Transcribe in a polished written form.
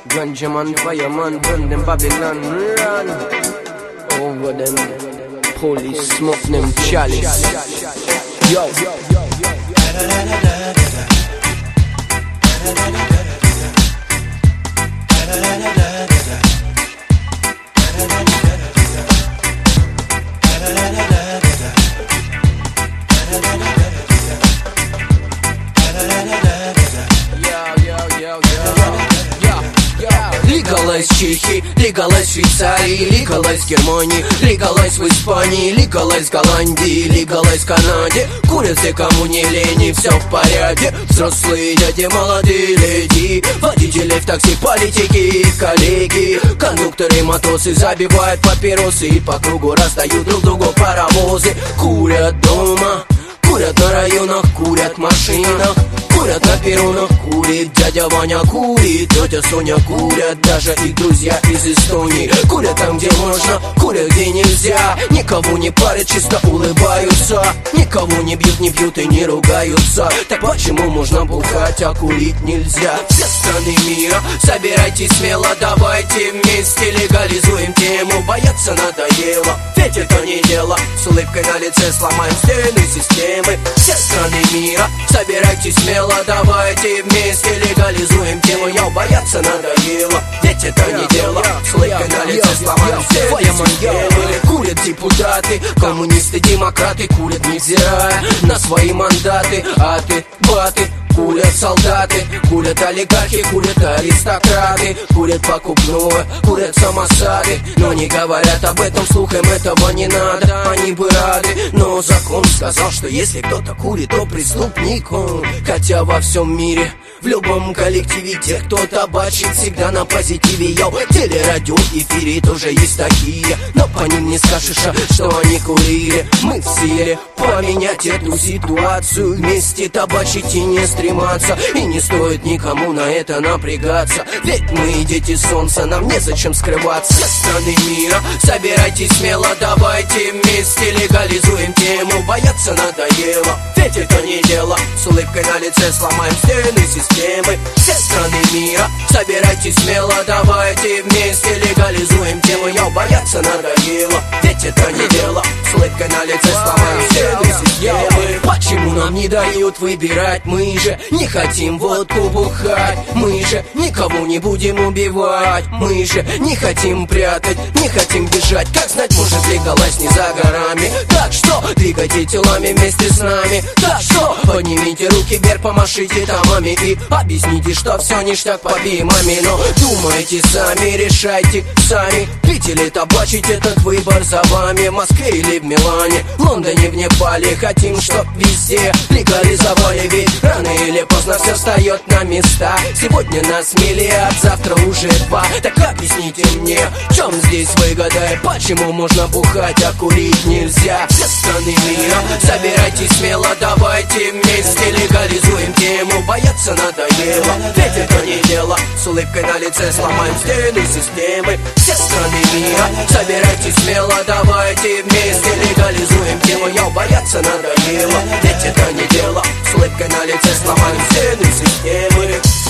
Ganja man, fireman, burn them Babylon, run over them. Police smoke them chalice. Yo. Legalize Чехии, legalize Швейцарии, legalize Германии, legalize в Испании, legalize Голландии, legalize Канаде. Курят все, кому не лень, все в порядке. Взрослые дяди, молодые леди, водители в такси, политики, коллеги, кондукторы, матросы забивают папиросы и по кругу раздают друг другу паровозы. Курят дома, курят на районах, курят в машинах, курят на перронах, курит дядя Ваня, курит тетя Соня, курят даже их друзья из Эстонии. Курят там, где можно, курят, где нельзя. Никого не парят, чисто улыбаются. Никого не бьют и не ругаются. Так почему можно бухать, а курить нельзя? Все страны мира, собирайтесь смело, давайте вместе легализуем тему. Бояться надоело, ведь это не дело. С улыбкой на лице сломаем стены системы. Все страны мира, собирайтесь смело, давайте вместе легализуем тему. Я бояться надоело, ведь это не дело. С улыбкой на лице сломаем стены системы. Курят депутаты, коммунисты, демократы, курят невзирая на свои мандаты. Аты, баты, курят солдаты, курят олигархи, курят аристократы, курят покупное, курят самосады. Но не говорят об этом вслух, им этого не надо. Они бы рады, но закон сказал, что если кто-то курит, то преступник он. Хотя во всем мире, в любом коллективе, те, кто табачит, всегда на позитиве. Йоу, телерадио, эфире тоже есть такие, но по ним не скажешь, что они курили. Мы в силе поменять эту ситуацию, вместе табачить и не стрематься. И не стоит никому на это напрягаться, ведь мы дети солнца, нам незачем скрываться. Все страны мира, собирайтесь смело, давайте вместе легализуем тему. Бояться надоело, ведь это не дело. С улыбкой на лице сломаем стены системы. Все страны мира, собирайтесь смело, давайте вместе легализуем тему. Я бояться надоело, ведь это не дело. С улыбкой на лице сломаем стены системы. Почему нам не дают выбирать? Мы же не хотим водку бухать, мы же никого не будем убивать, мы же не хотим прятать, не хотим бежать. Как знать, может легалайз не за горами. Так что двигайте телами вместе с нами. Так что поднимите руки вверх, помашите томами и объясните, что все ништяк по бимами. Но думайте сами, решайте сами, пить или табачить, этот выбор за вами. В Москве или в Милане, в Лондоне, в Непале, хотим, чтоб везде легализовали. Ведь рано или поздно все встает на места. Сегодня нас миллиард, завтра уже 2. Так объясните мне, в чем здесь выгода? Почему можно бухать, а курить нельзя? Все страны мира, собирайтесь смело, давайте вместе легализуем тему. Бояться надоело, ведь это не дело. С улыбкой на лице сломаем стены системы. Все страны мира, собирайтесь смело, давайте вместе легализуем тему. Я бояться надоело, ведь это не дело. С улыбкой на лице сломаем стены системы.